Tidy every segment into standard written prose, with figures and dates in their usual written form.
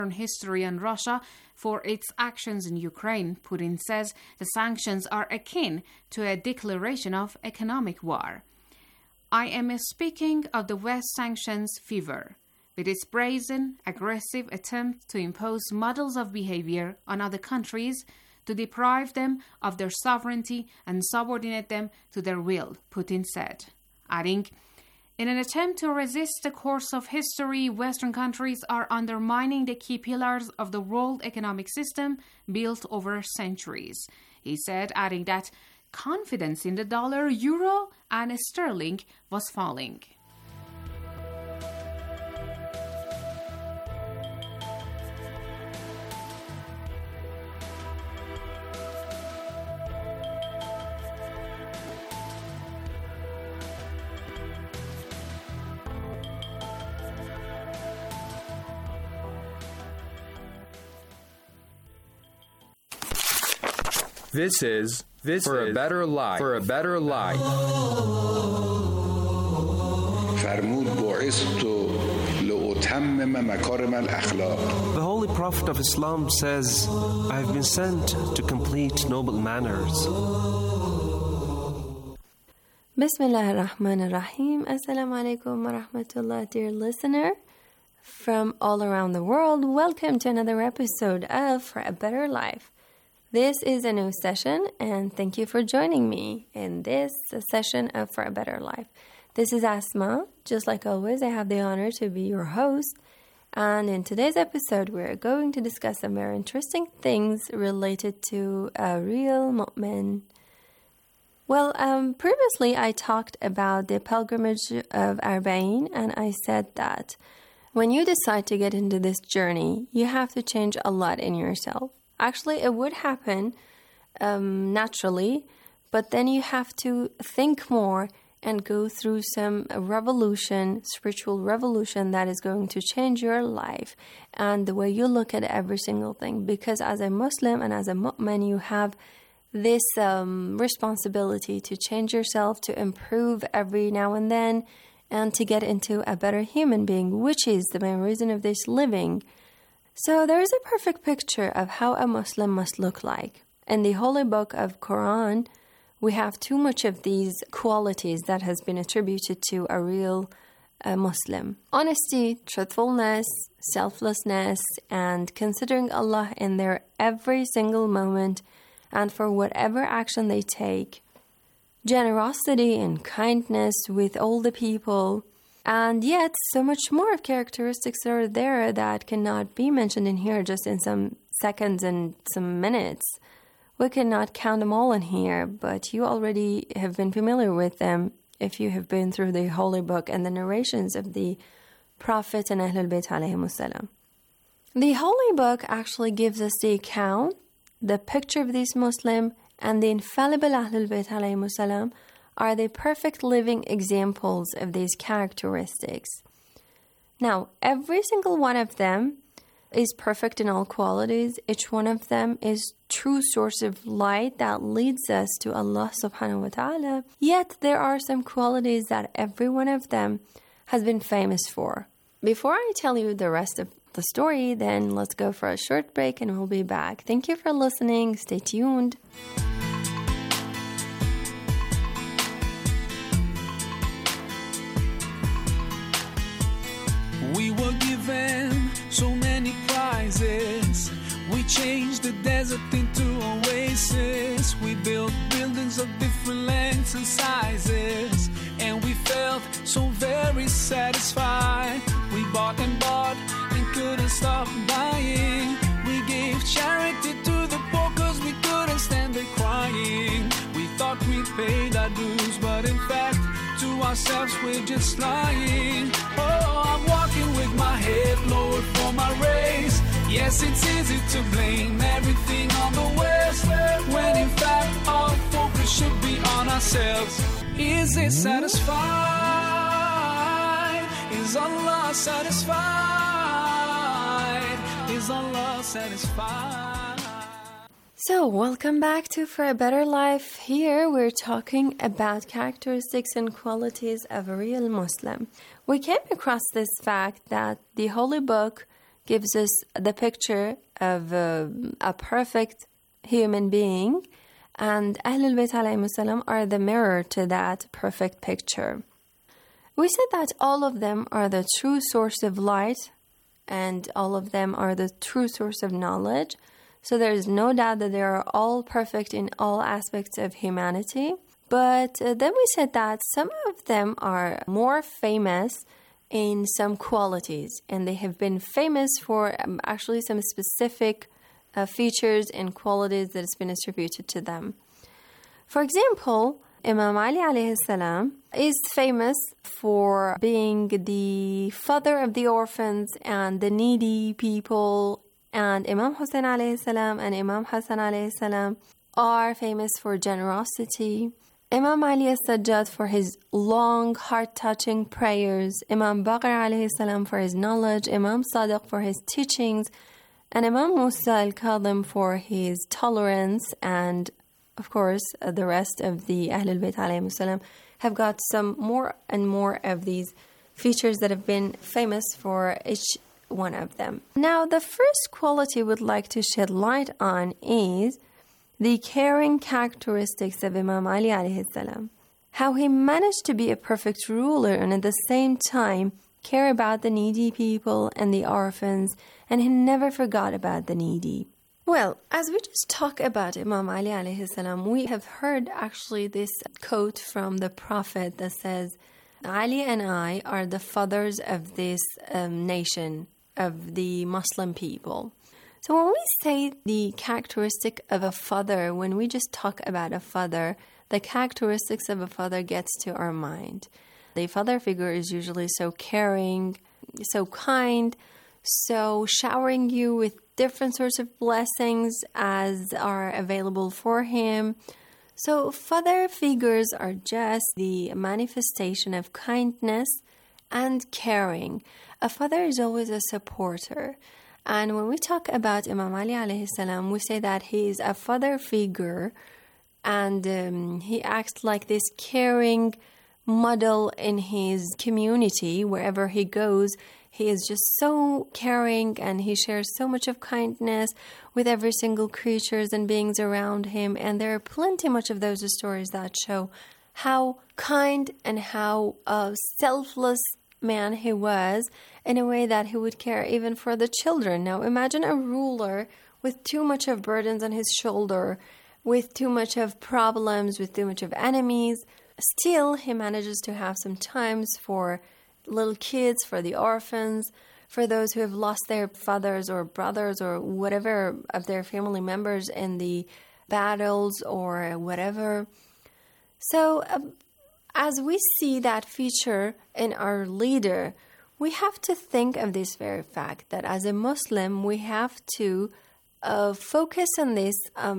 history on Russia for its actions in Ukraine. Putin says the sanctions are akin to a declaration of economic war. I am speaking of the West sanctions fever, with its brazen, aggressive attempt to impose models of behavior on other countries to deprive them of their sovereignty and subordinate them to their will, Putin said, adding, in an attempt to resist the course of history, Western countries are undermining the key pillars of the world economic system built over centuries. He said, adding that confidence in the dollar, euro, and sterling was falling. This is For a Better Life. For a Better Life. فرمود بعثت لأتمم مكارم الأخلاق. The Holy Prophet of Islam says, I have been sent to complete noble manners. Bismillah ar-Rahman ar-Rahim. Assalamu alaikum wa rahmatullah, dear listener. From all around the world, welcome to another episode of For a Better Life. This is a new session, and thank you for joining me in this session of For a Better Life. This is Asma. Just like always, I have the honor to be your host. And in today's episode, we're going to discuss some very interesting things related to a real mu'min. Well, previously I talked about the pilgrimage of Arba'in, and I said that when you decide to get into this journey, you have to change a lot in yourself. Actually, it would happen naturally, but then you have to think more and go through some revolution, spiritual revolution that is going to change your life and the way you look at every single thing. Because as a Muslim and as a mu'min, you have this responsibility to change yourself, to improve every now and then, and to get into a better human being, which is the main reason of this living. So there is a perfect picture of how a Muslim must look like. In the Holy Book of Quran, we have too much of these qualities that has been attributed to a real Muslim. Honesty, truthfulness, selflessness, and considering Allah in their every single moment and for whatever action they take. Generosity and kindness with all the people. And yet, so much more of characteristics are there that cannot be mentioned in here just in some seconds and some minutes. We cannot count them all in here, but you already have been familiar with them if you have been through the Holy Book and the narrations of the Prophet and Ahlul Bayt alayhimus salam. The Holy Book actually gives us the account, the picture of this Muslim, and the infallible Ahlul Bayt alayhimus salam are the perfect living examples of these characteristics. Now, every single one of them is perfect in all qualities. Each one of them is true source of light that leads us to Allah subhanahu wa ta'ala. Yet there are some qualities that every one of them has been famous for. Before I tell you the rest of the story, then let's go for a short break and we'll be back. Thank you for listening. Stay tuned. We were given so many prizes. We changed the desert into oasis. We built buildings of different lengths and sizes, and we felt so very satisfied. We bought and couldn't stop buying. We gave charity to the poor cause we couldn't stand it crying. We thought we paid our dues, but in fact to ourselves we're just lying. Oh, I'm walking with my head lowered for my race. Yes, it's easy to blame everything on the West, when in fact our focus should be on ourselves. Is it satisfied? Is Allah satisfied? Is Allah satisfied? So, welcome back to For a Better Life. Here we're talking about characteristics and qualities of a real Muslim. We came across this fact that the Holy Book gives us the picture of a perfect human being, and Ahlul Bayt alayhimus salam are the mirror to that perfect picture. We said that all of them are the true source of light, and all of them are the true source of knowledge. So there is no doubt that they are all perfect in all aspects of humanity. But then we said that some of them are more famous in some qualities, and they have been famous for actually some specific features and qualities that has been attributed to them. For example, Imam Ali alayhi salam is famous for being the father of the orphans and the needy people, and Imam Hussein alayhi salam and Imam Hassan alayhi salam are famous for generosity. Imam Ali as-Sajjad for his long, heart-touching prayers, Imam Baqir alayhi salam for his knowledge, Imam Sadiq for his teachings, and Imam Musa al-Kadhim for his tolerance, and of course the rest of the Ahlul Bayt alayhi salam have got some more and more of these features that have been famous for each one of them. Now, the first quality we'd like to shed light on is the caring characteristics of Imam Ali alayhi salam. How he managed to be a perfect ruler and at the same time care about the needy people and the orphans, and he never forgot about the needy. Well, as we just talk about Imam Ali alayhi salam, we have heard actually this quote from the Prophet that says, Ali and I are the fathers of this nation, of the Muslim people. So when we say the characteristic of a father, when we just talk about a father, the characteristics of a father gets to our mind. The father figure is usually so caring, so kind, so showering you with different sorts of blessings as are available for him. So father figures are just the manifestation of kindness and caring. A father is always a supporter. And when we talk about Imam Ali alayhi salam, we say that he is a father figure, and he acts like this caring model in his community. Wherever he goes, he is just so caring, and he shares so much of kindness with every single creatures and beings around him. And there are plenty much of those stories that show how kind and how selfless man he was, in a way that he would care even for the children. Now imagine a ruler with too much of burdens on his shoulder, with too much of problems, with too much of enemies. Still, he manages to have some times for little kids, for the orphans, for those who have lost their fathers or brothers or whatever of their family members in the battles or whatever. So as we see that feature in our leader, we have to think of this very fact that as a Muslim, we have to focus on this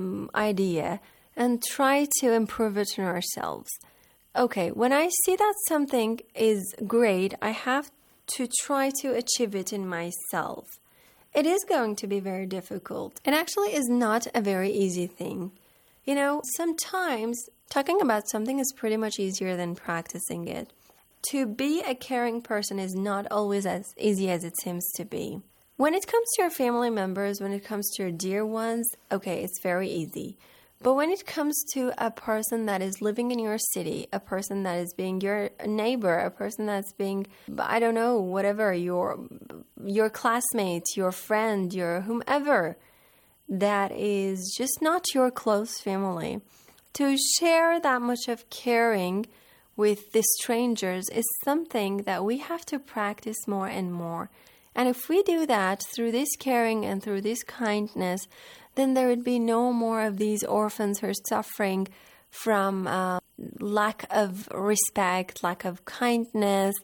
idea and try to improve it in ourselves. Okay, when I see that something is great, I have to try to achieve it in myself. It is going to be very difficult. It actually is not a very easy thing. You know, sometimes talking about something is pretty much easier than practicing it. To be a caring person is not always as easy as it seems to be. When it comes to your family members, when it comes to your dear ones, okay, it's very easy. But when it comes to a person that is living in your city, a person that is being your neighbor, a person that's being, I don't know, whatever, your classmate, your friend, your whomever, that is just not your close family, to share that much of caring with the strangers is something that we have to practice more and more. And if we do that through this caring and through this kindness, then there would be no more of these orphans who are suffering from lack of respect, lack of kindness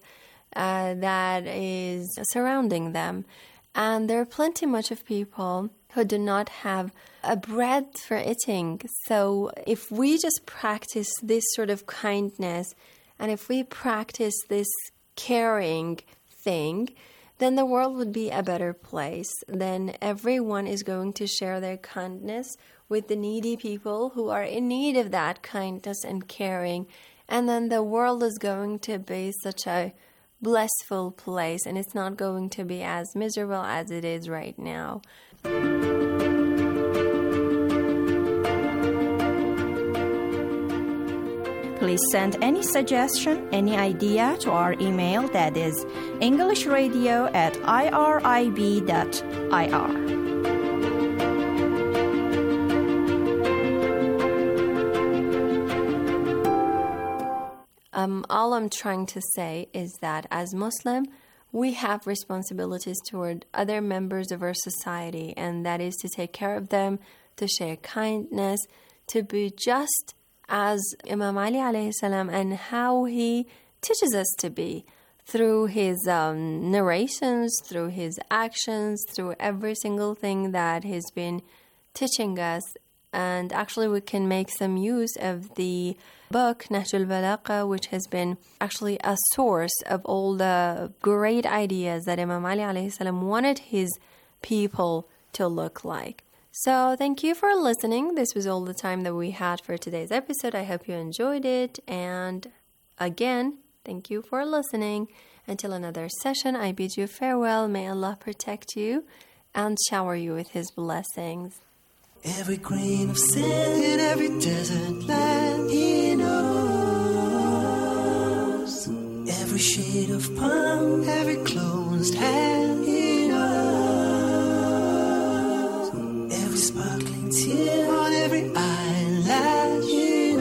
that is surrounding them. And there are plenty much of people who do not have a bread for eating. So if we just practice this sort of kindness, and if we practice this caring thing, then the world would be a better place. Then everyone is going to share their kindness with the needy people who are in need of that kindness and caring. And then the world is going to be such a blissful place, and it's not going to be as miserable as it is right now. Please send any suggestion, any idea to our email, that is englishradio@irib.ir. All I'm trying to say is that as Muslim, we have responsibilities toward other members of our society, and that is to take care of them, to share kindness, to be just as Imam Ali alayhi salam and how he teaches us to be through his narrations, through his actions, through every single thing that he's been teaching us. And actually we can make some use of the book Nahjul Balagha, which has been actually a source of all the great ideas that Imam Ali alayhi salam wanted his people to look like. So thank you for listening. This was all the time that we had for today's episode. I hope you enjoyed it. And again, thank you for listening. Until another session, I bid you farewell. May Allah protect you and shower you with His blessings. Every grain of sand in every desert land, He knows. Every shade of palm, every closed hand, He knows. Every sparkling tear on every eyelash, He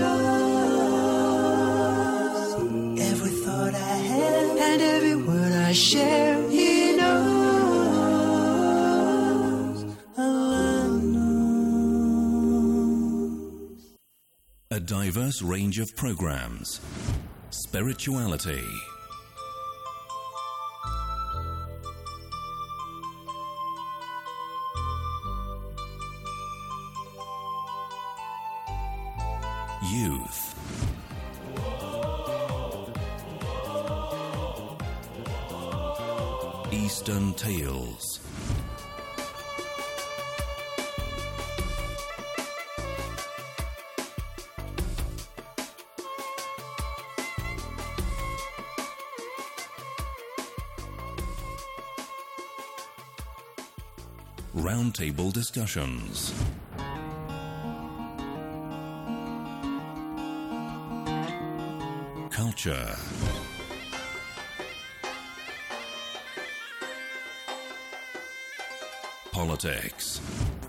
knows. Every thought I have and every word I share, He knows. A diverse range of programs, spirituality, youth, Eastern tales, roundtable discussions, culture, politics,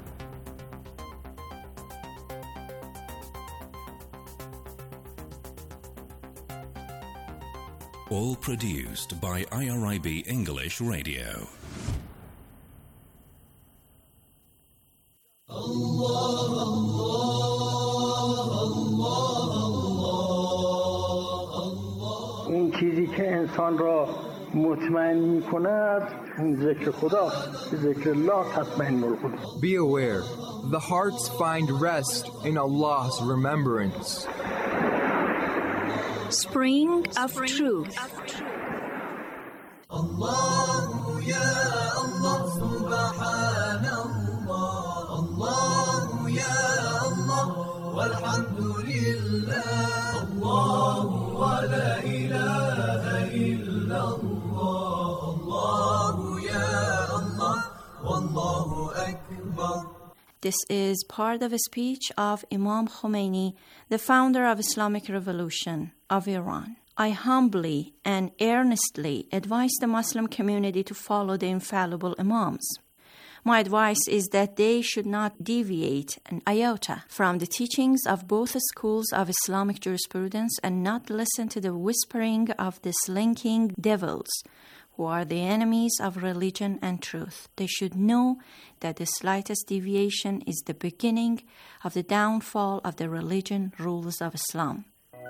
all produced by IRIB English Radio. اون چیزی که انسان را مطمئن می‌کند ذکر خداست. ذکر الله تطمئن القلوب. Be aware, the hearts find rest in Allah's remembrance. Spring of Truth. Allah ya Allah subhanallah, Allah ya Allah walhamdulillah, Allah wa la ilaha illallah, Allah ya Allah wallahu akbar. This is part of a speech of Imam Khomeini, the founder of Islamic Revolution of Iran. I humbly and earnestly advise the Muslim community to follow the infallible Imams. My advice is that they should not deviate an iota from the teachings of both schools of Islamic jurisprudence and not listen to the whispering of the slinking devils who are the enemies of religion and truth. They should know that the slightest deviation is the beginning of the downfall of the religion rules of Islam.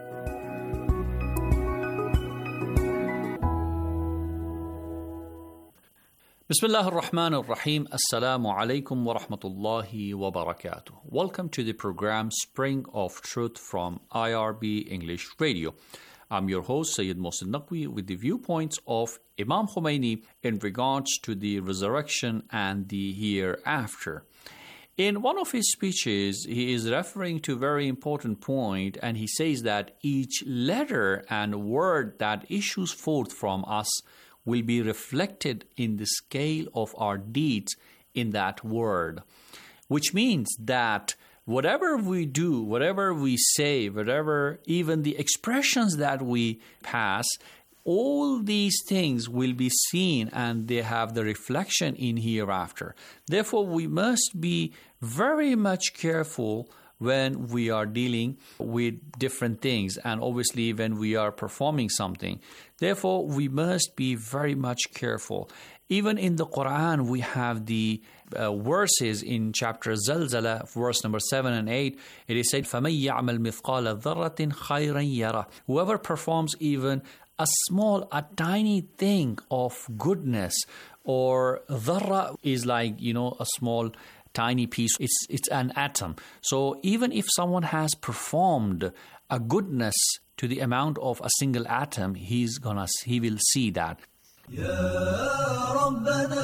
Bismillah ar-Rahman ar-Rahim. Assalamu alaikum wa rahmatullahi wa barakatuh. Welcome to the program Spring of Truth from IRB English Radio. I'm your host, Sayyid Mohsin Naqvi, with the viewpoints of Imam Khomeini in regards to the resurrection and the hereafter. In one of his speeches, he is referring to a very important point, and he says that each letter and word that issues forth from us will be reflected in the scale of our deeds in that word, which means that whatever we do, whatever we say, whatever, even the expressions that we pass, all these things will be seen and they have the reflection in hereafter. Therefore, we must be very much careful when we are dealing with different things, and obviously when we are performing something. Therefore, we must be very much careful. Even in the Quran, we have the verses in chapter Zalzala, verse number 7 and 8. It is said, فَمَنْ يَعْمَلْ مِثْقَالَ ذَرَّةٍ خَيْرًا يَرَهُ. Whoever performs even a tiny thing of goodness, or dharra is like, a small tiny piece. It's an atom. So even if someone has performed a goodness to the amount of a single atom, he will see that. يا ربنا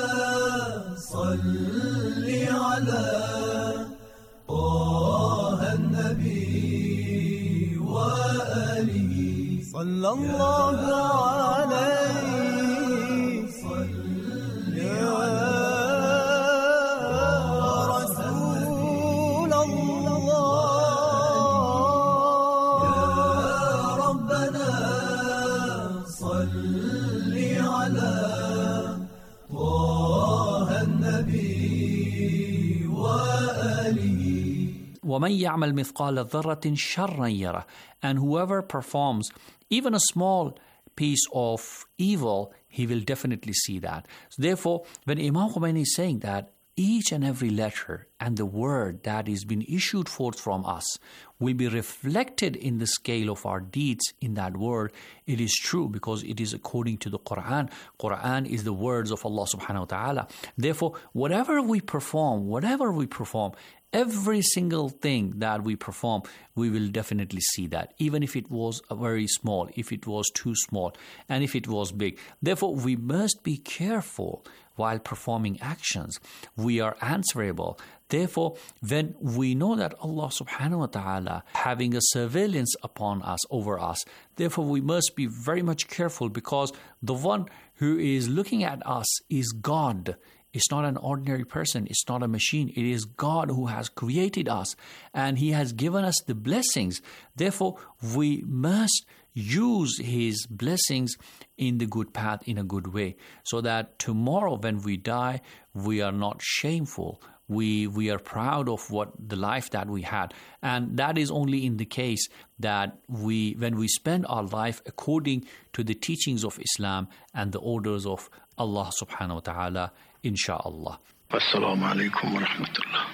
صل على طه النبي وآله صلى الله عليه صل يا رسول الله يا ربنا صل على طه النبي وآله وَمَنْ يَعْمَلْ مِثْقَالَ ذَرَّةٍ شَرًّا يَرَهُ. And whoever performs even a small piece of evil, he will definitely see that. So therefore, when Imam Khomeini is saying that each and every letter and the word that is being issued forth from us will be reflected in the scale of our deeds in that word, it is true, because it is according to the Quran. Quran is the words of Allah subhanahu wa ta'ala. Therefore, whatever we perform, every single thing that we perform, we will definitely see that, even if it was very small, if it was too small, and if it was big. Therefore, we must be careful while performing actions. We are answerable. Therefore, when we know that Allah subhanahu wa ta'ala having a surveillance upon us, over us, therefore we must be very much careful, because the one who is looking at us is God. It's not an ordinary person. It's not a machine. It is God who has created us, and He has given us the blessings. Therefore, we must use His blessings in the good path, in a good way, so that tomorrow when we die, we are not shameful. We are proud of the life that we had. And that is only in the case that when we spend our life according to the teachings of Islam and the orders of Allah subhanahu wa ta'ala, insha'Allah. Assalamu alaikum wa rahmatullah.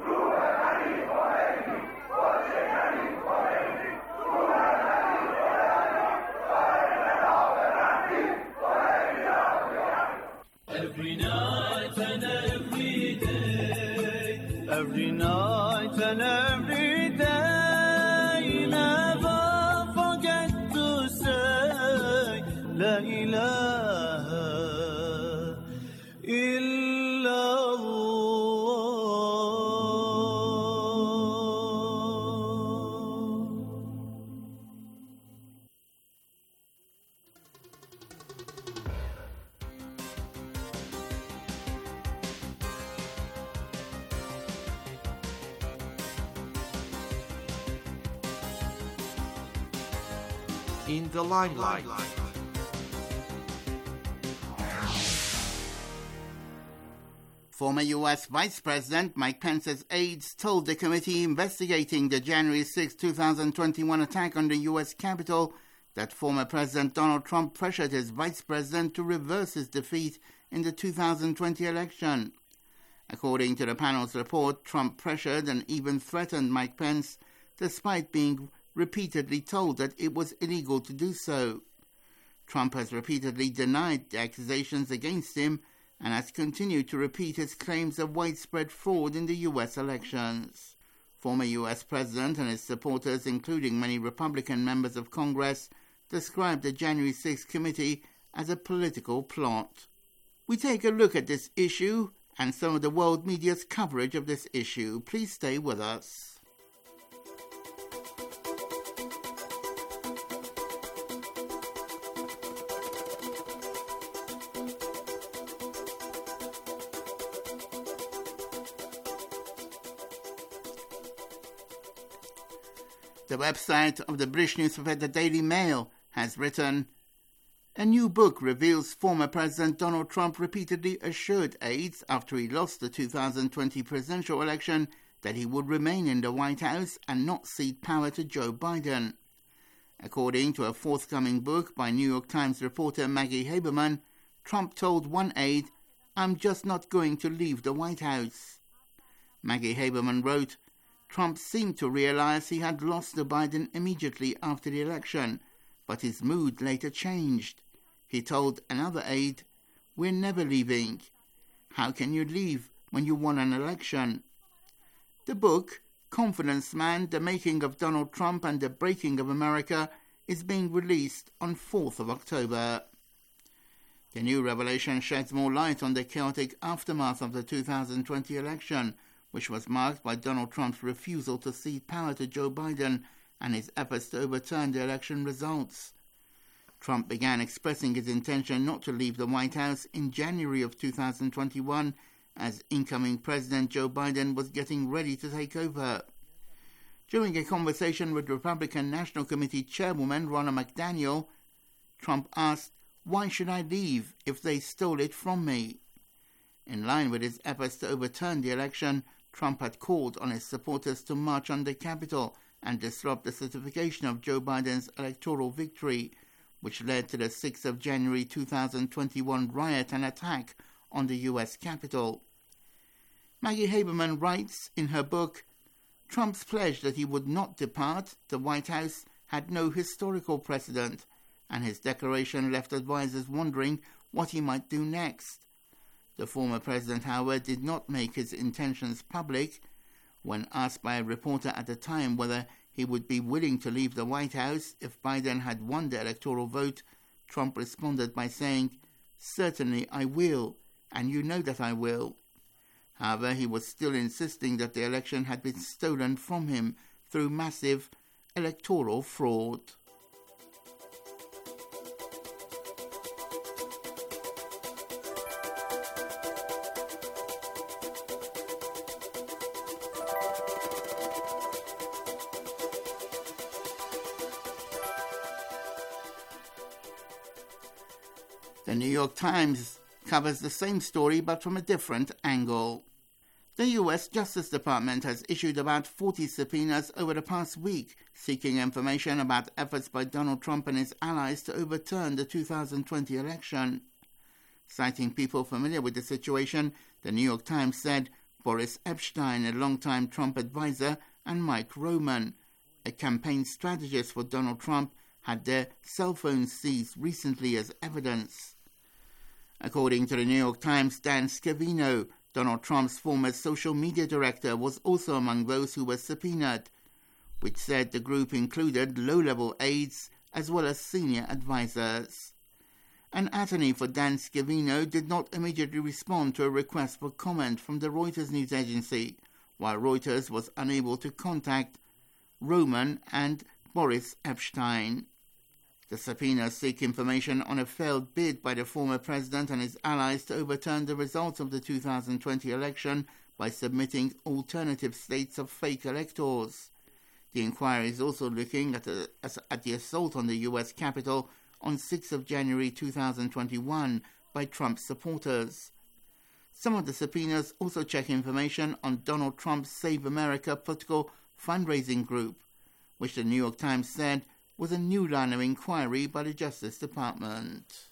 Every night and every day, every night and every day, never forget to say La ilaha In the limelight. Former U.S. Vice President Mike Pence's aides told the committee investigating the January 6, 2021 attack on the U.S. Capitol that former President Donald Trump pressured his vice president to reverse his defeat in the 2020 election. According to the panel's report, Trump pressured and even threatened Mike Pence, despite being repeatedly told that it was illegal to do so. Trump has repeatedly denied the accusations against him and has continued to repeat his claims of widespread fraud in the U.S. elections. Former U.S. President and his supporters, including many Republican members of Congress, described the January 6 committee as a political plot. We take a look at this issue and some of the world media's coverage of this issue. Please stay with us. The website of the British newspaper The Daily Mail has written, "A new book reveals former President Donald Trump repeatedly assured aides after he lost the 2020 presidential election that he would remain in the White House and not cede power to Joe Biden." According to a forthcoming book by New York Times reporter Maggie Haberman, Trump told one aide, "I'm just not going to leave the White House." Maggie Haberman wrote, "Trump seemed to realize he had lost to Biden immediately after the election, but his mood later changed. He told another aide, 'We're never leaving.' How can you leave when you won an election?" The book, Confidence Man, The Making of Donald Trump and the Breaking of America, is being released on 4th of October. The new revelation sheds more light on the chaotic aftermath of the 2020 election, which was marked by Donald Trump's refusal to cede power to Joe Biden and his efforts to overturn the election results. Trump began expressing his intention not to leave the White House in January of 2021 as incoming President Joe Biden was getting ready to take over. During a conversation with Republican National Committee Chairwoman Ronna McDaniel, Trump asked, "Why should I leave if they stole it from me?" In line with his efforts to overturn the election, Trump had called on his supporters to march on the Capitol and disrupt the certification of Joe Biden's electoral victory, which led to the 6th of January 2021 riot and attack on the U.S. Capitol. Maggie Haberman writes in her book, "Trump's pledge that he would not depart the White House had no historical precedent, and his declaration left advisers wondering what he might do next. The former president, however, did not make his intentions public. When asked by a reporter at the time whether he would be willing to leave the White House if Biden had won the electoral vote, Trump responded by saying, 'Certainly I will, and you know that I will.' However, he was still insisting that the election had been stolen from him through massive electoral fraud." The New York Times covers the same story but from a different angle. The U.S. Justice Department has issued about 40 subpoenas over the past week seeking information about efforts by Donald Trump and his allies to overturn the 2020 election. Citing people familiar with the situation, the New York Times said Boris Epshteyn, a longtime Trump advisor, and Mike Roman, a campaign strategist for Donald Trump, had their cell phones seized recently as evidence. According to the New York Times, Dan Scavino, Donald Trump's former social media director, was also among those who were subpoenaed, which said the group included low-level aides as well as senior advisors. An attorney for Dan Scavino did not immediately respond to a request for comment from the Reuters news agency, while Reuters was unable to contact Roman and Boris Epshteyn. The subpoenas seek information on a failed bid by the former president and his allies to overturn the results of the 2020 election by submitting alternative slates of fake electors. The inquiry is also looking at the assault on the U.S. Capitol on 6th of January 2021 by Trump's supporters. Some of the subpoenas also check information on Donald Trump's Save America political fundraising group, which the New York Times said was a new line of inquiry by the Justice Department.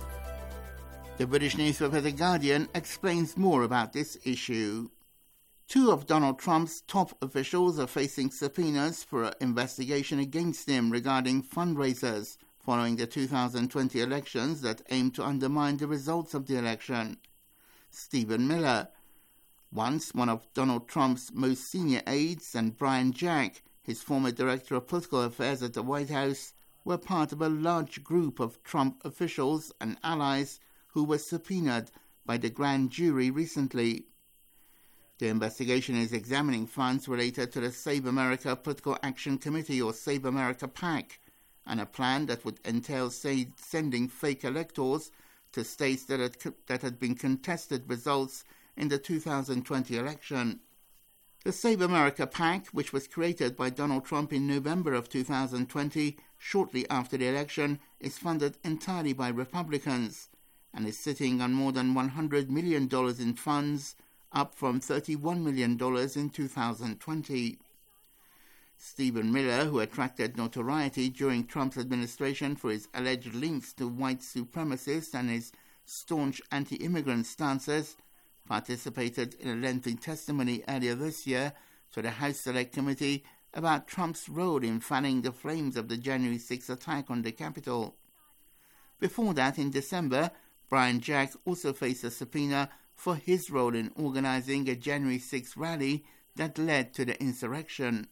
The British newspaper The Guardian explains more about this issue. Two of Donald Trump's top officials are facing subpoenas for an investigation against him regarding fundraisers following the 2020 elections that aim to undermine the results of the election. Stephen Miller, once one of Donald Trump's most senior aides, and Brian Jack, his former director of political affairs at the White House, were part of a large group of Trump officials and allies who were subpoenaed by the grand jury recently. The investigation is examining funds related to the Save America Political Action Committee, or Save America PAC, and a plan that would entail sending fake electors to states that had been contested results in the 2020 election. The Save America PAC, which was created by Donald Trump in November of 2020, shortly after the election, is funded entirely by Republicans and is sitting on more than $100 million in funds, up from $31 million in 2020. Stephen Miller, who attracted notoriety during Trump's administration for his alleged links to white supremacists and his staunch anti-immigrant stances, participated in a lengthy testimony earlier this year to the House Select Committee about Trump's role in fanning the flames of the January 6 attack on the Capitol. Before that, in December, Brian Jack also faced a subpoena for his role in organizing a January 6 rally that led to the insurrection.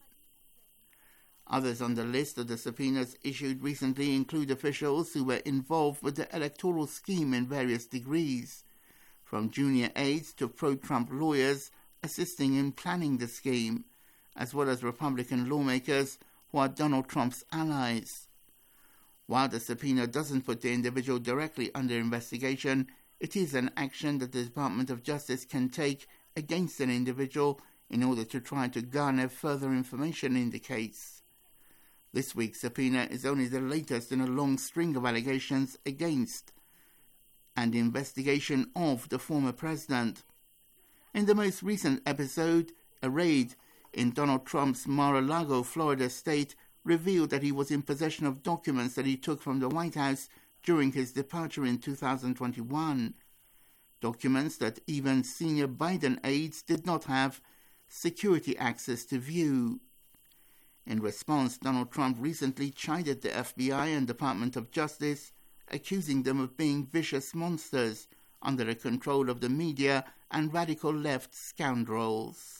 Others on the list of the subpoenas issued recently include officials who were involved with the electoral scheme in various degrees, from junior aides to pro-Trump lawyers assisting in planning the scheme, as well as Republican lawmakers who are Donald Trump's allies. While the subpoena doesn't put the individual directly under investigation, it is an action that the Department of Justice can take against an individual in order to try to garner further information in the case. This week's subpoena is only the latest in a long string of allegations against and investigation of the former president. In the most recent episode, a raid in Donald Trump's Mar-a-Lago, Florida estate revealed that he was in possession of documents that he took from the White House during his departure in 2021. Documents that even senior Biden aides did not have security access to view. In response, Donald Trump recently chided the FBI and Department of Justice, accusing them of being vicious monsters under the control of the media and radical left scoundrels.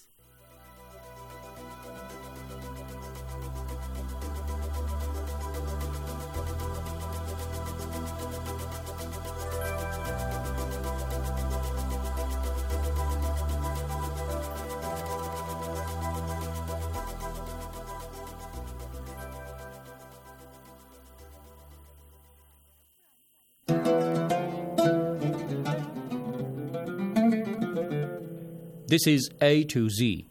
This is A to Z.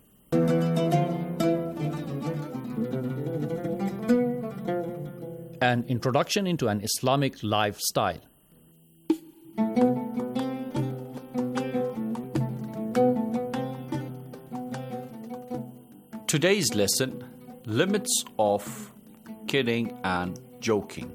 An introduction into an Islamic lifestyle. Today's lesson, limits of kidding and joking.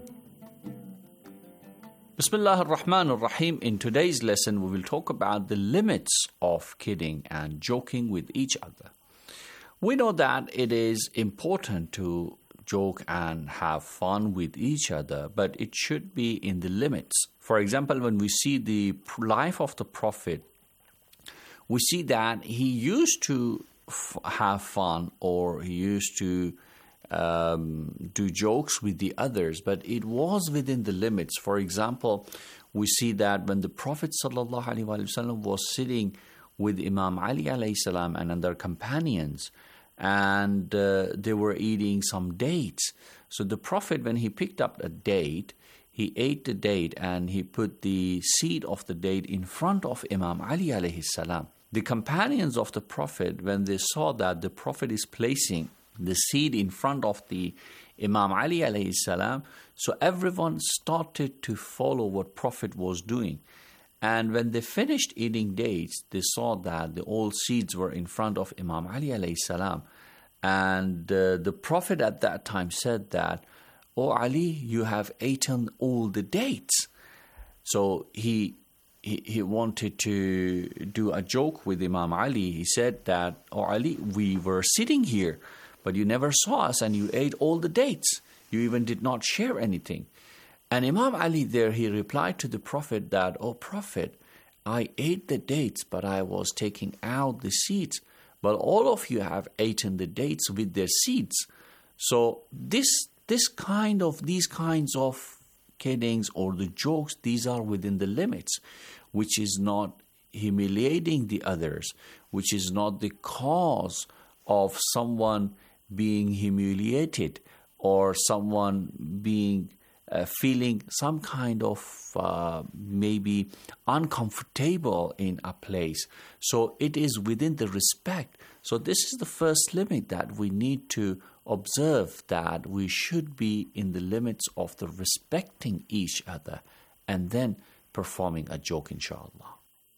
Bismillah ar-Rahman ar-Rahim. In today's lesson, we will talk about the limits of kidding and joking with each other. We know that it is important to joke and have fun with each other, but it should be in the limits. For example, when we see the life of the Prophet, we see that he used to have fun, or he used to do jokes with the others, but it was within the limits. For example, we see that when the Prophet ﷺ was sitting with Imam Ali alayhi salam and their companions, and they were eating some dates. So the Prophet, when he picked up a date, he ate the date and he put the seed of the date in front of Imam Ali alayhi salam. The companions of the Prophet, when they saw that the Prophet is placing the seed in front of the Imam Ali alayhi salam, so everyone started to follow what Prophet was doing. And when they finished eating dates, they saw that the old seeds were in front of Imam Ali alayhi salam. And the Prophet at that time said that, "Oh Ali, you have eaten all the dates." So he he wanted to do a joke with Imam Ali. He said that, "Oh Ali, we were sitting here, but you never saw us and you ate all the dates. You even did not share anything." And Imam Ali there, he replied to the Prophet that, "Oh Prophet, I ate the dates, but I was taking out the seeds. But all of you have eaten the dates with their seeds." So these kinds of kiddings or the jokes, these are within the limits, which is not humiliating the others, which is not the cause of someone being humiliated or someone being feeling some kind of maybe uncomfortable in a place. So it is within the respect. So this is the first limit that we need to observe, that we should be in the limits of the respecting each other and then performing a joke, inshallah.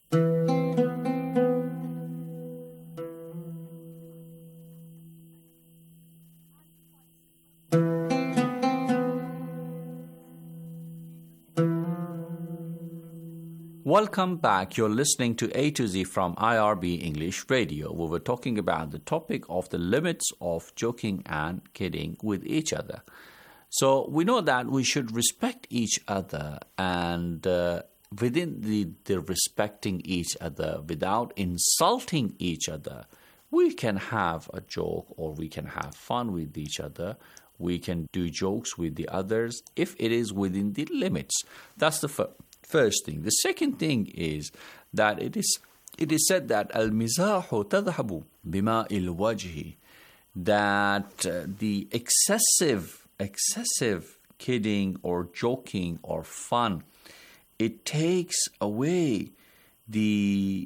Welcome back. You're listening to A to Z from IRB English Radio. We were talking about the topic of the limits of joking and kidding with each other. So we know that we should respect each other, and within the respecting each other without insulting each other, we can have a joke or we can have fun with each other. We can do jokes with the others if it is within the limits. That's the first thing. The second thing is that it is said that al-mizahu tadhhabu bima'il wajhi, that the excessive kidding or joking or fun, it takes away the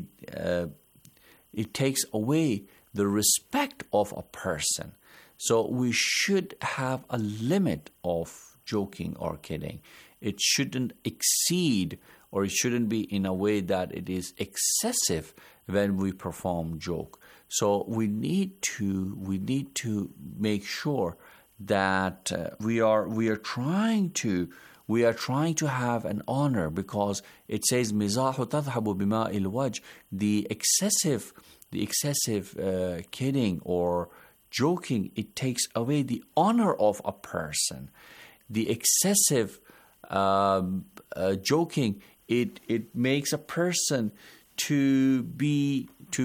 respect of a person. So we should have a limit of joking or kidding. It shouldn't exceed, or it shouldn't be in a way that it is excessive when we perform joke. So we need to make sure that we are trying to have an honor, because it says mizahu tadhhabu bima'il wajh, the excessive kidding or joking, it takes away the honor of a person. The excessive joking, it makes a person to be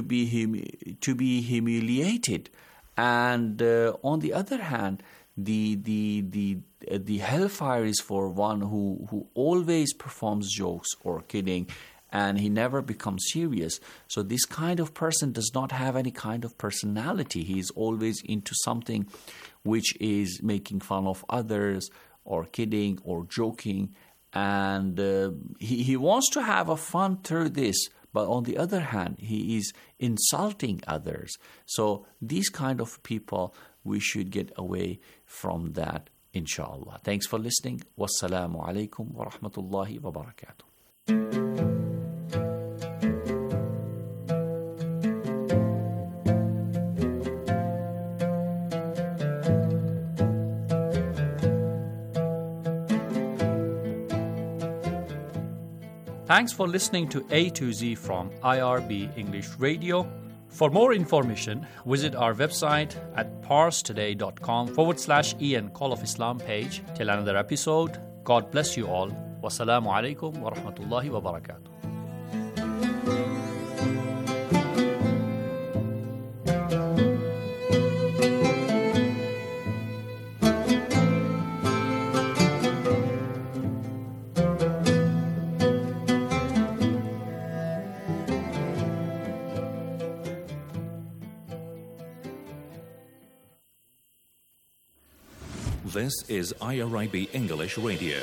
humiliated, and on the other hand, the hellfire is for one who always performs jokes or kidding, and he never becomes serious. So this kind of person does not have any kind of personality. He is always into something which is making fun of others or kidding or joking, and he wants to have a fun through this, but on the other hand, he is insulting others. So these kind of people, we should get away from that, inshallah. Thanks for listening. Wassalamu alaikum wa rahmatullahi wa barakatuh. Thanks for listening to A to Z from IRB English Radio. For more information, visit our website at parstoday.com/Ian Call of Islam page. Till another episode, God bless you all. Wassalamu alaikum wa rahmatullahi wa barakatuh. This is IRIB English Radio.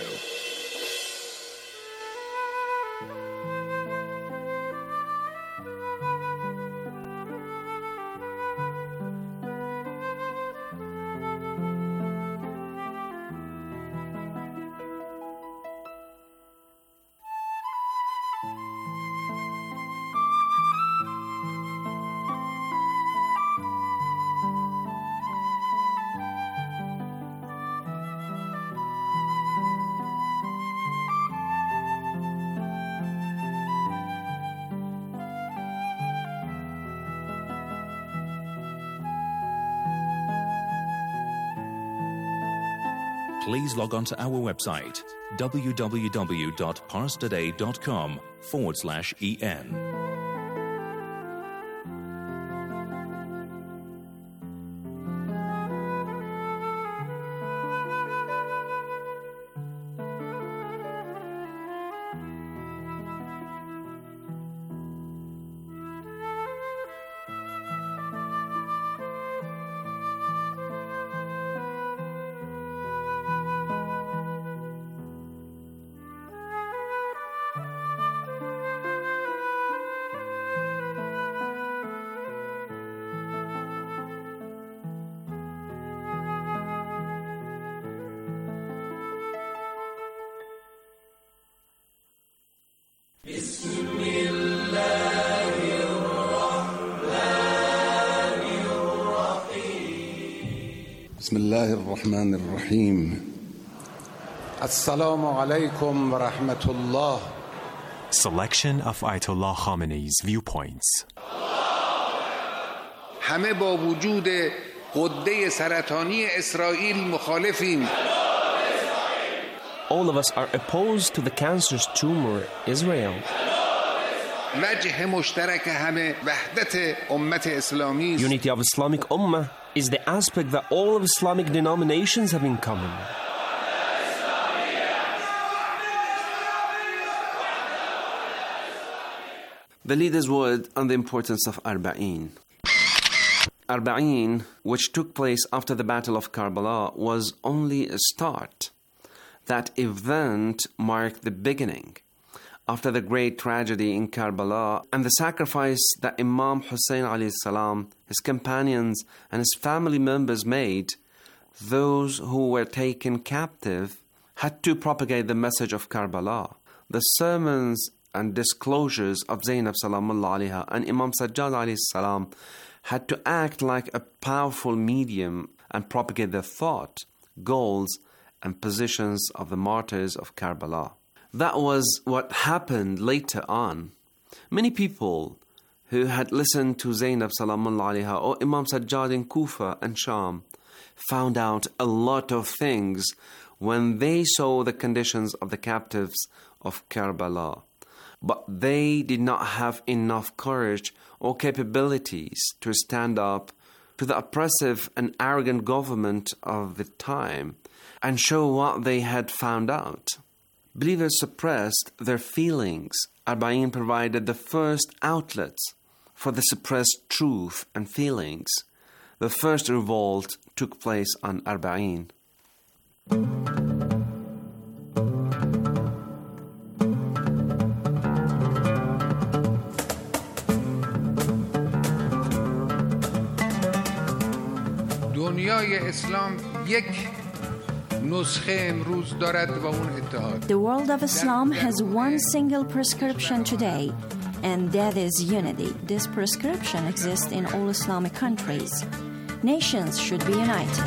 please log on to our website www.parstoday.com/en. بسم الله الرحمن الرحيم السلام عليكم ورحمة الله. Selection of Ayatollah Khamenei's viewpoints. همه با وجود غده سرطانی اسرائیل مخالفیم. All of us are opposed to the cancerous tumor, Israel. وجه مشترک همه وحدت امت اسلامی. Unity of Islamic Ummah is the aspect that all of Islamic denominations have in common. The leader's word on the importance of Arba'in. Arba'in, which took place after the Battle of Karbala, was only a start. That event marked the beginning. After the great tragedy in Karbala and the sacrifice that Imam Hussein alayhi salam, his companions and his family members made, those who were taken captive had to propagate the message of Karbala. The sermons and disclosures of Zainab Salamullah alayha and Imam Sajjad alayhi salam had to act like a powerful medium and propagate the thought, goals, and positions of the martyrs of Karbala. That was what happened later on. Many people who had listened to Zainab Salamullah alayha or Imam Sajjad in Kufa and Sham found out a lot of things when they saw the conditions of the captives of Karbala. But they did not have enough courage or capabilities to stand up to the oppressive and arrogant government of the time and show what they had found out. Believers suppressed their feelings. Arba'in provided the first outlets for the suppressed truth and feelings. The first revolt took place on Arba'in. دنیای اسلام یک The world of Islam has one single prescription today, and that is unity. This prescription exists in all Islamic countries. Nations should be united.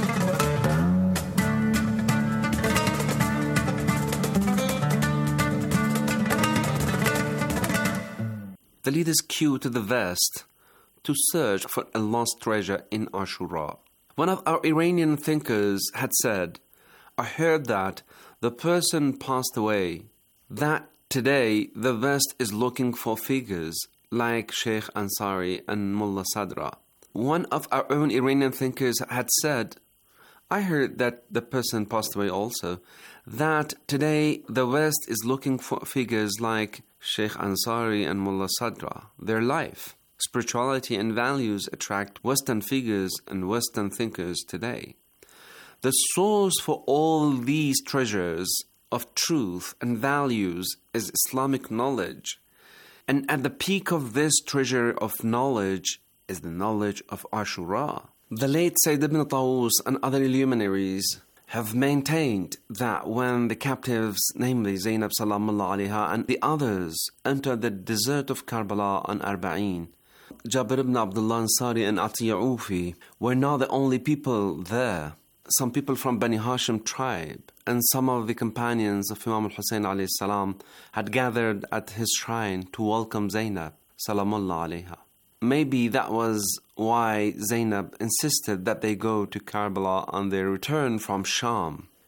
The leaders queued to the west to search for a lost treasure in Ashura. One of our Iranian thinkers had said, I heard that the person passed away, that today the West is looking for figures like Sheikh Ansari and Mullah Sadra. One of our own Iranian thinkers had said, I heard that the person passed away also, that today the West is looking for figures like Sheikh Ansari and Mullah Sadra. Their life, spirituality and values attract Western figures and Western thinkers today. The source for all these treasures of truth and values is Islamic knowledge. And at the peak of this treasure of knowledge is the knowledge of Ashura. The late Sayyid ibn Tawus and other luminaries have maintained that when the captives, namely Zainab Salamullah alayha and the others, entered the desert of Karbala on Arba'in, Jabir ibn Abdullah Ansari and Atiyah Ufi were not the only people there. Some people from Bani Hashim tribe and some of the companions of Imam al-Hussein alayhi salam had gathered at his shrine to welcome Zainab Salamullah alayha. Maybe that was why Zainab insisted that they go to Karbala on their return from Sham.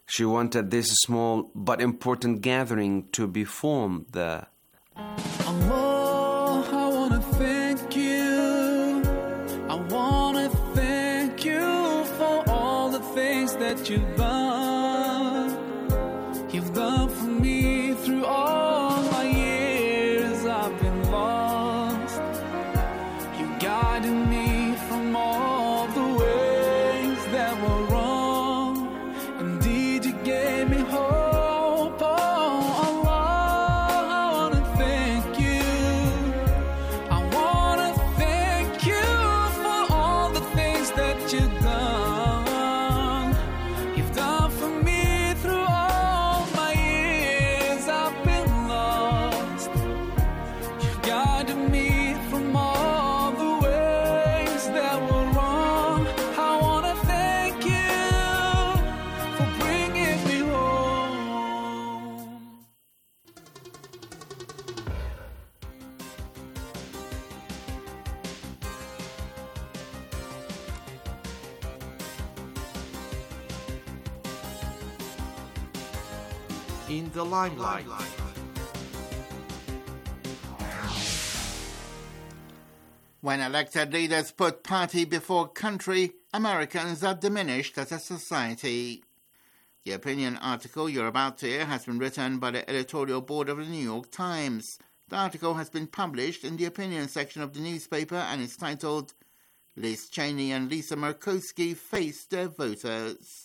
She wanted this small but important gathering to be formed there. Allah, I want to thank you. I want to thank you for all the things that you've done. You've done for me through all my years I've been lost. You guided me from all the ways that were wrong. Indeed, you gave me hope. Oh, Allah, I want to thank you. I want to thank you for all the things that you've done. You've done for me through all my years I've been lost. You guided me from all the ways that were wrong. I want to thank you for bringing me home. In the limelight. When elected leaders put party before country, Americans are diminished as a society. The opinion article you're about to hear has been written by the editorial board of the New York Times. The article has been published in the opinion section of the newspaper and is titled, Liz Cheney and Lisa Murkowski Face Their Voters.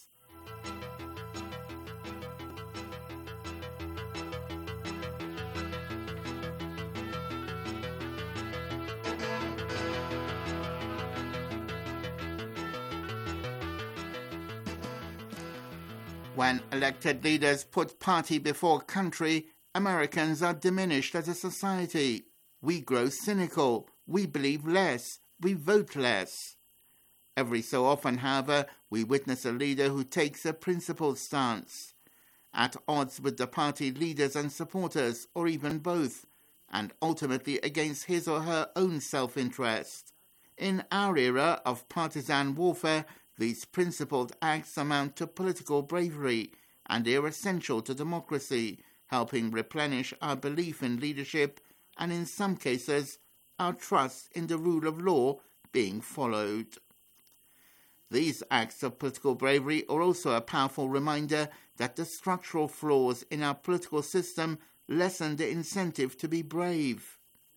When elected leaders put party before country, Americans are diminished as a society. We grow cynical, we believe less, we vote less. Every so often, however, we witness a leader who takes a principled stance, at odds with the party leaders and supporters, or even both, and ultimately against his or her own self-interest. In our era of partisan warfare, these principled acts amount to political bravery and are essential to democracy, helping replenish our belief in leadership and, in some cases, our trust in the rule of law being followed. These acts of political bravery are also a powerful reminder that the structural flaws in our political system lessen the incentive to be brave.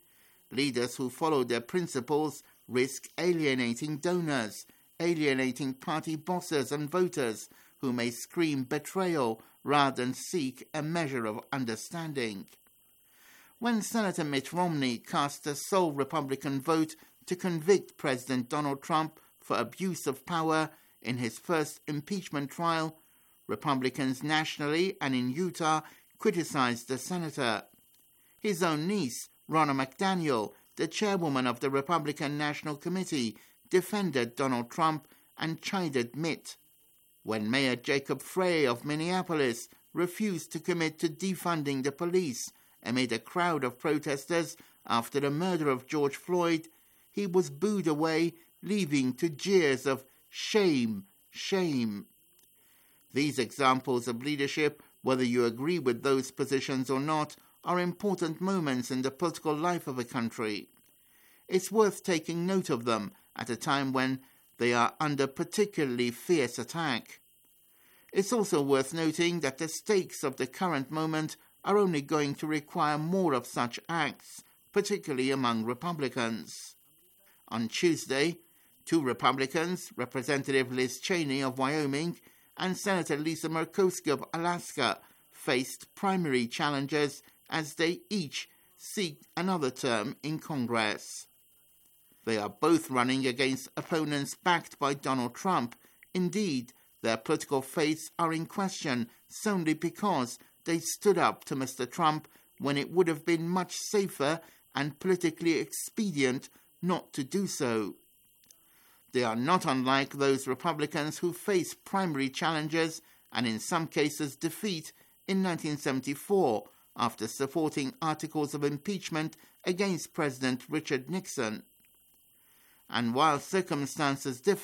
Leaders who follow their principles risk alienating donors, alienating party bosses and voters who may scream betrayal rather than seek a measure of understanding. When Senator Mitt Romney cast a sole Republican vote to convict President Donald Trump for abuse of power in his first impeachment trial, Republicans nationally and in Utah criticized the senator. His own niece, Ronna McDaniel, the chairwoman of the Republican National Committee, defended Donald Trump and chided Mitt. When Mayor Jacob Frey of Minneapolis refused to commit to defunding the police amid a crowd of protesters after the murder of George Floyd, he was booed away, leaving to jeers of shame, shame. These examples of leadership, whether you agree with those positions or not, are important moments in the political life of a country. It's worth taking note of them at a time when they are under particularly fierce attack. It's also worth noting that the stakes of the current moment are only going to require more of such acts, particularly among Republicans. On Tuesday, two Republicans, Representative Liz Cheney of Wyoming and Senator Lisa Murkowski of Alaska, faced primary challenges as they each seek another term in Congress. They are both running against opponents backed by Donald Trump. Indeed, their political fates are in question solely because they stood up to Mr. Trump when it would have been much safer and politically expedient not to do so. They are not unlike those Republicans who faced primary challenges and in some cases defeat in 1974 after supporting articles of impeachment against President Richard Nixon. And while circumstances differ,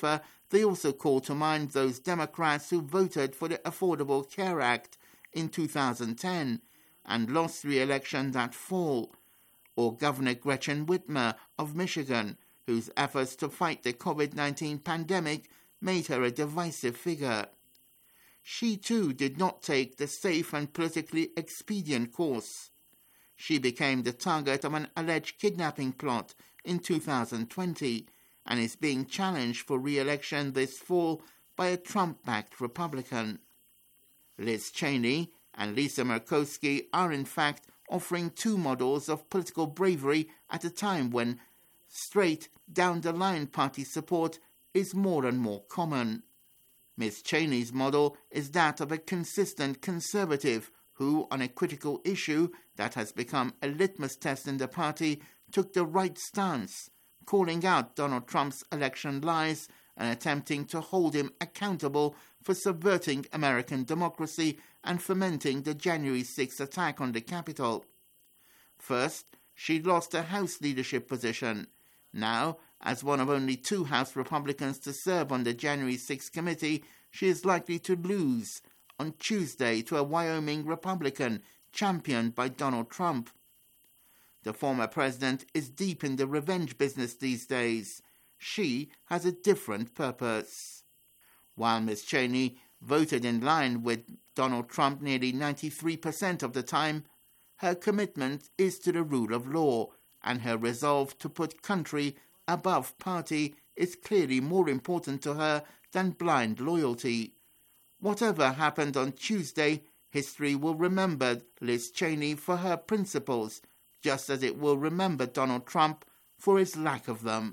They also call to mind those Democrats who voted for the Affordable Care Act in 2010 and lost re-election that fall, or Governor Gretchen Whitmer of Michigan, whose efforts to fight the COVID-19 pandemic made her a divisive figure. She too did not take the safe and politically expedient course. She became the target of an alleged kidnapping plot in 2020 and is being challenged for re-election this fall by a Trump-backed Republican. Liz Cheney and Lisa Murkowski are in fact offering two models of political bravery at a time when straight, down-the-line party support is more and more common. Ms. Cheney's model is that of a consistent conservative who, on a critical issue that has become a litmus test in the party, took the right stance, calling out Donald Trump's election lies and attempting to hold him accountable for subverting American democracy and fomenting the January 6th attack on the Capitol. First, she lost a House leadership position. Now, as one of only two House Republicans to serve on the January 6th committee, she is likely to lose on Tuesday to a Wyoming Republican championed by Donald Trump. The former president is deep in the revenge business these days. She has a different purpose. While Ms. Cheney voted in line with Donald Trump nearly 93% of the time, her commitment is to the rule of law, and her resolve to put country above party is clearly more important to her than blind loyalty. Whatever happened on Tuesday, history will remember Liz Cheney for her principles, just as it will remember Donald Trump for his lack of them.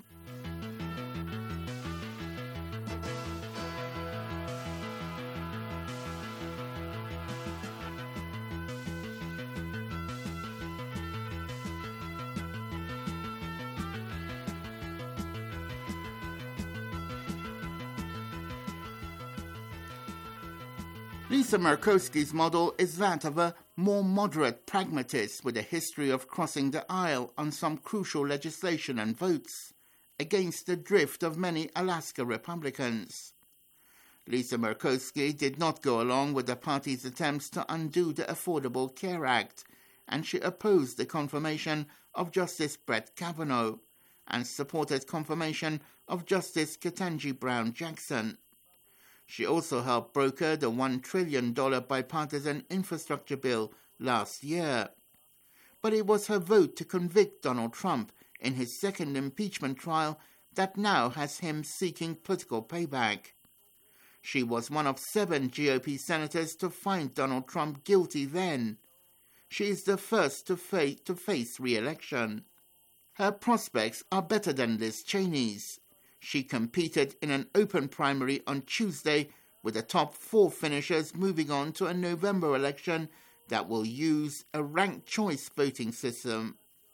Lisa Murkowski's model is that of a more moderate pragmatist with a history of crossing the aisle on some crucial legislation and votes, against the drift of many Alaska Republicans. Lisa Murkowski did not go along with the party's attempts to undo the Affordable Care Act, and she opposed the confirmation of Justice Brett Kavanaugh and supported confirmation of Justice Ketanji Brown Jackson. She also helped broker the $1 trillion bipartisan infrastructure bill last year. But it was her vote to convict Donald Trump in his second impeachment trial that now has him seeking political payback. She was one of 7 GOP senators to find Donald Trump guilty then. She is the first to face re-election. Her prospects are better than Liz Cheney's. She competed in an open primary on Tuesday with the top 4 finishers moving on to a November election that will use a ranked choice voting system.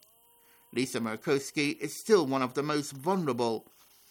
Lisa Murkowski is still one of the most vulnerable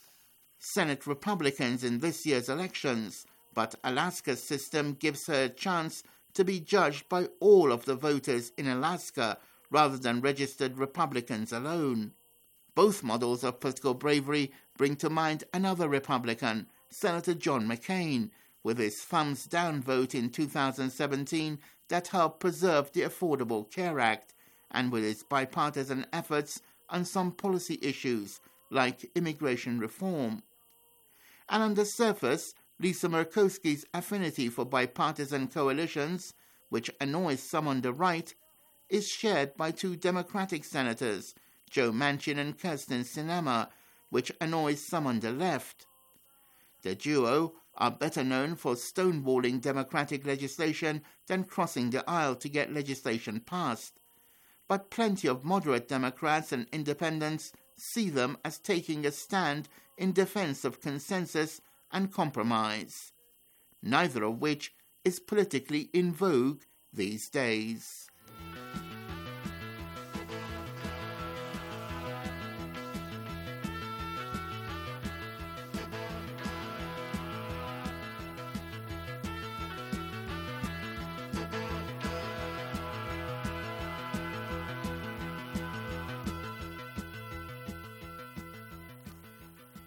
Senate Republicans in this year's elections, but Alaska's system gives her a chance to be judged by all of the voters in Alaska rather than registered Republicans alone. Both models of political bravery bring to mind another Republican, Senator John McCain, with his thumbs-down vote in 2017 that helped preserve the Affordable Care Act, and with his bipartisan efforts on some policy issues like immigration reform. And on the surface, Lisa Murkowski's affinity for bipartisan coalitions, which annoys some on the right, is shared by 2 Democratic senators, Joe Manchin and Kyrsten Sinema, which annoys some on the left. The duo are better known for stonewalling Democratic legislation than crossing the aisle to get legislation passed. But plenty of moderate Democrats and independents see them as taking a stand in defense of consensus and compromise, neither of which is politically in vogue these days.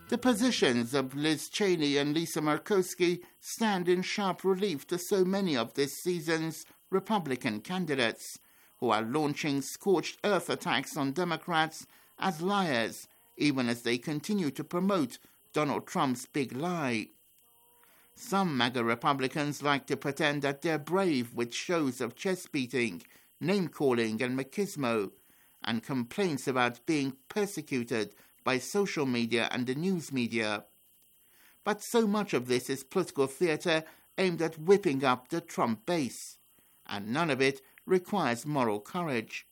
The positions of Liz Cheney and Lisa Murkowski stand in sharp relief to so many of this season's Republican candidates, who are launching scorched earth attacks on Democrats as liars, even as they continue to promote Donald Trump's big lie. Some MAGA Republicans like to pretend that they're brave with shows of chest-beating, name-calling and machismo, and complaints about being persecuted by social media and the news media. But so much of this is political theatre aimed at whipping up the Trump base, and none of it requires moral courage.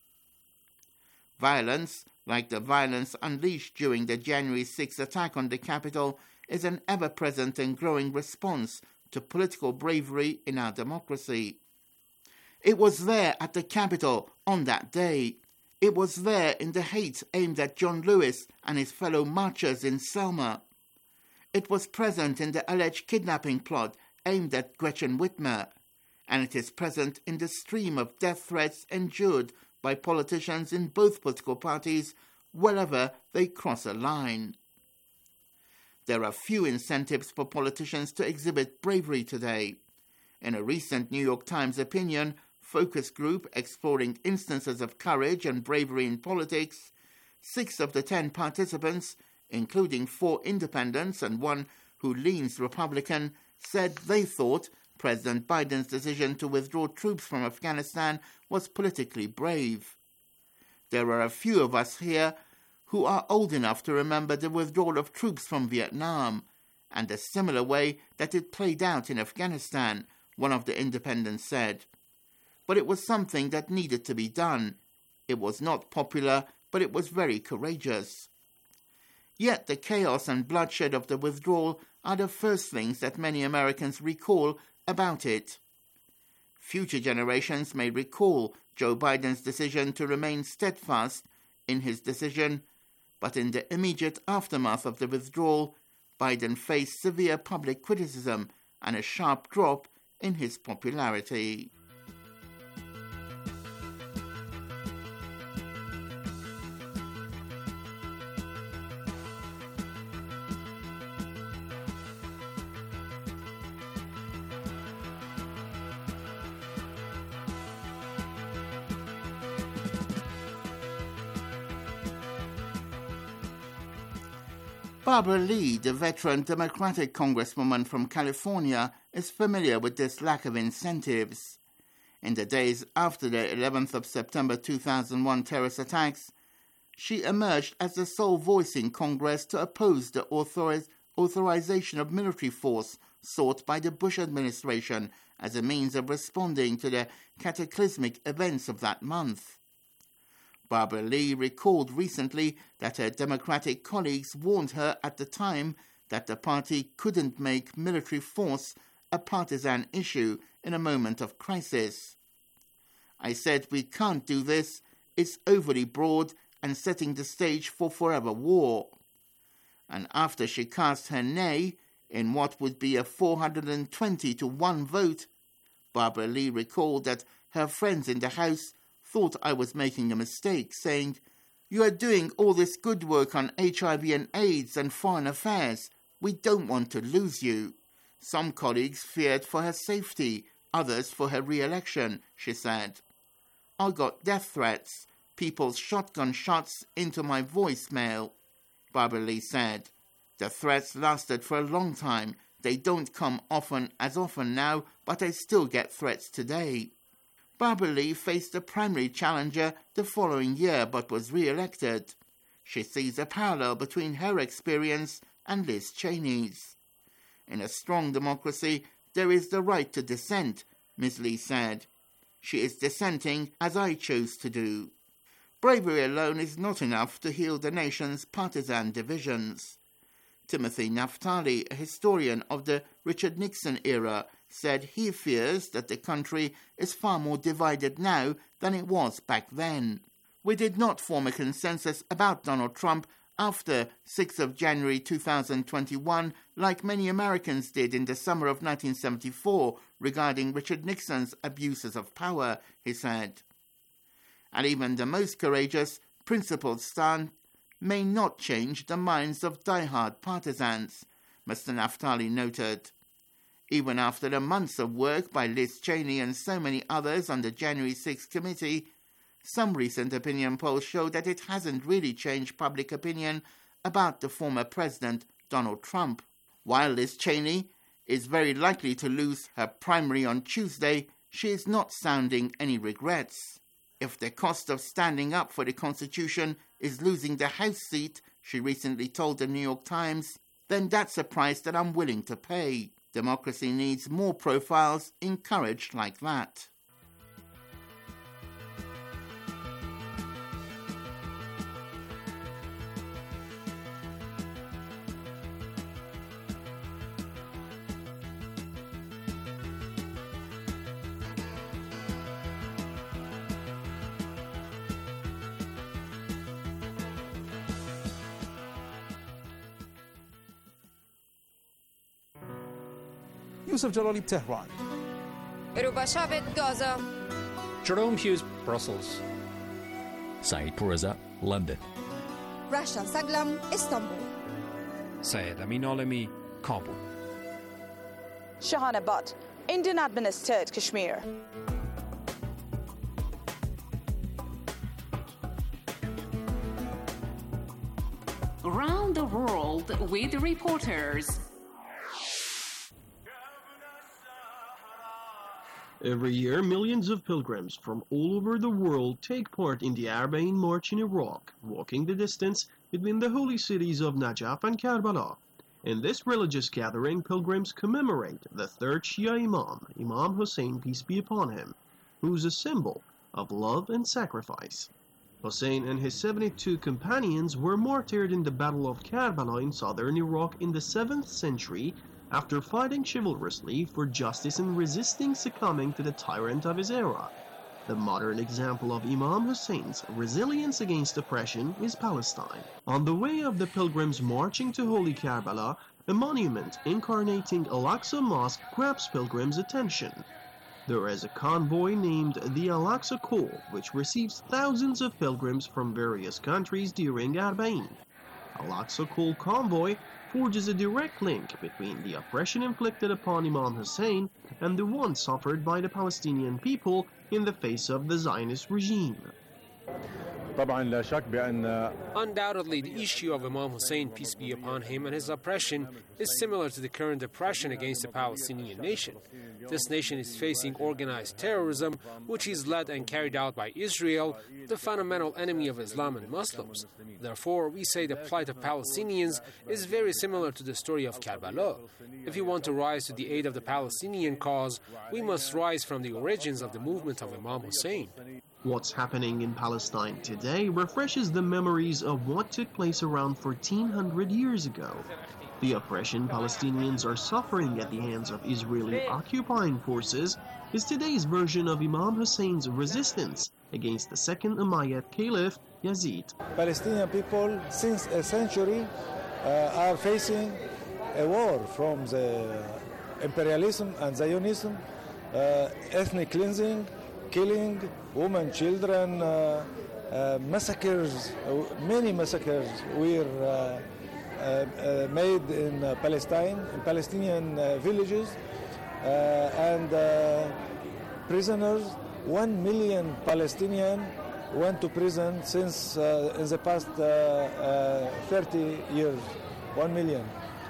Violence, like the violence unleashed during the January 6th attack on the Capitol, is an ever-present and growing response to political bravery in our democracy. It was there at the Capitol on that day. It was there in the hate aimed at John Lewis and his fellow marchers in Selma. It was present in the alleged kidnapping plot aimed at Gretchen Whitmer, and it is present in the stream of death threats endured by politicians in both political parties wherever they cross a line. There are few incentives for politicians to exhibit bravery today. In a recent New York Times opinion focus group exploring instances of courage and bravery in politics, 6 of the 10 participants, including 4 independents and 1 who leans Republican, said they thought President Biden's decision to withdraw troops from Afghanistan was politically brave. There are a few of us here who are old enough to remember the withdrawal of troops from Vietnam, and a similar way that it played out in Afghanistan, one of the independents said. But it was something that needed to be done. It was not popular, but it was very courageous. Yet the chaos and bloodshed of the withdrawal are the first things that many Americans recall about it. Future generations may recall Joe Biden's decision to remain steadfast in his decision, but in the immediate aftermath of the withdrawal, Biden faced severe public criticism and a sharp drop in his popularity. Barbara Lee, the veteran Democratic Congresswoman from California, is familiar with this lack of incentives. In the days after the 11th of September 2001 terrorist attacks, she emerged as the sole voice in Congress to oppose the authorization of military force sought by the Bush administration as a means of responding to the cataclysmic events of that month. Barbara Lee recalled recently that her Democratic colleagues warned her at the time that the party couldn't make military force a partisan issue in a moment of crisis. I said, we can't do this, it's overly broad and setting the stage for forever war. And after she cast her nay in what would be a 420-1 vote, Barbara Lee recalled that her friends in the House thought I was making a mistake, saying, "You are doing all this good work on HIV and AIDS and foreign affairs. We don't want to lose you." Some colleagues feared for her safety, others for her re-election, she said. "I got death threats, people's shotgun shots into my voicemail," Barbara Lee said. "The threats lasted for a long time. They don't come as often now, but I still get threats today." Barbara Lee faced a primary challenger the following year but was re-elected. She sees a parallel between her experience and Liz Cheney's. "In a strong democracy, there is the right to dissent," Ms. Lee said. "She is dissenting as I chose to do." Bravery alone is not enough to heal the nation's partisan divisions. Timothy Naftali, a historian of the Richard Nixon era, said he fears that the country is far more divided now than it was back then. "We did not form a consensus about Donald Trump after 6th of January 2021 like many Americans did in the summer of 1974 regarding Richard Nixon's abuses of power," he said. And even the most courageous, principled stand may not change the minds of die-hard partisans, Mr. Naftali noted. Even after the months of work by Liz Cheney and so many others on the January 6th committee, some recent opinion polls show that it hasn't really changed public opinion about the former president, Donald Trump. While Liz Cheney is very likely to lose her primary on Tuesday, she is not sounding any regrets. If the cost of standing up for the Constitution is losing the House seat, she recently told the New York Times, then that's a price that I'm willing to pay. Democracy needs more profiles encouraged like that. Yusuf Jalali, Tehran. Rubashavit, Gaza. Jerome Hughes, Brussels. Saeed Pourreza, London. Rashan Saglam, Istanbul. Syed Amin Alami, Kabul. Shahana Butt, Indian administered Kashmir. Around the world with reporters. Every year, millions of pilgrims from all over the world take part in the Arbaeen March in Iraq, walking the distance between the holy cities of Najaf and Karbala. In this religious gathering, pilgrims commemorate the third Shia Imam, Imam Hussein, peace be upon him, who is a symbol of love and sacrifice. Hussein and his 72 companions were martyred in the Battle of Karbala in southern Iraq in the 7th century after fighting chivalrously for justice and resisting succumbing to the tyrant of his era. The modern example of Imam Hussein's resilience against oppression is Palestine. On the way of the pilgrims marching to Holy Karbala, a monument incarnating Al-Aqsa Mosque grabs pilgrims' attention. There is a convoy named the Al-Aqsa Call, which receives thousands of pilgrims from various countries during Arbaeen. Al-Aqsa Call convoy forges a direct link between the oppression inflicted upon Imam Hussein and the one suffered by the Palestinian people in the face of the Zionist regime. Undoubtedly, the issue of Imam Hussein, peace be upon him, and his oppression is similar to the current oppression against the Palestinian nation. This nation is facing organized terrorism, which is led and carried out by Israel, the fundamental enemy of Islam and Muslims. Therefore, we say the plight of Palestinians is very similar to the story of Karbala. If we want to rise to the aid of the Palestinian cause, we must rise from the origins of the movement of Imam Hussein. What's happening in Palestine today refreshes the memories of what took place around 1400 years ago. The oppression Palestinians are suffering at the hands of Israeli occupying forces is today's version of Imam Hussein's resistance against the second Umayyad Caliph, Yazid. Palestinian people, since a century, are facing a war from the imperialism and Zionism, ethnic cleansing, killing women, children, massacres. Many massacres were made in Palestine, in Palestinian villages, and prisoners. 1 million Palestinians went to prison since in the past 30 years. 1 million.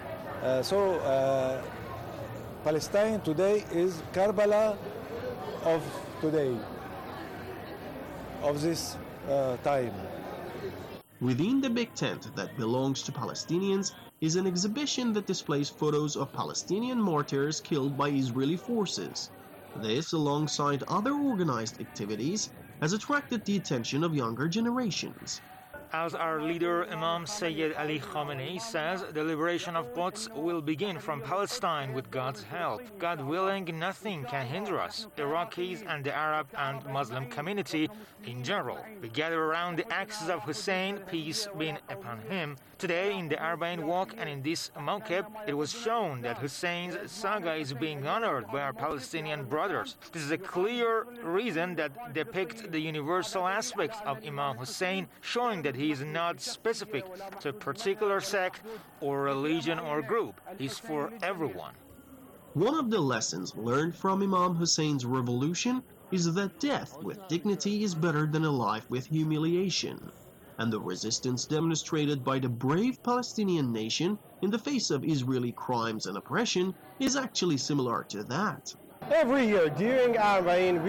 So Palestine today is Karbala of today, of this time. Within the big tent that belongs to Palestinians is an exhibition that displays photos of Palestinian martyrs killed by Israeli forces. This, alongside other organized activities, has attracted the attention of younger generations. As our leader Imam Sayyid Ali Khamenei says, the liberation of Quds will begin from Palestine with God's help. God willing, nothing can hinder us, Iraqis and the Arab and Muslim community in general. We gather around the axis of Hussein, peace be upon him. Today in the Arbaeen Walk and in this Mawqib, it was shown that Hussein's saga is being honored by our Palestinian brothers. This is a clear reason that depicts the universal aspects of Imam Hussein, showing that he he is not specific to a particular sect or religion or group. He's for everyone. One of the lessons learned from Imam Hussein's revolution is that death with dignity is better than a life with humiliation. And the resistance demonstrated by the brave Palestinian nation in the face of Israeli crimes and oppression is actually similar to that. Every year during Arbaeen,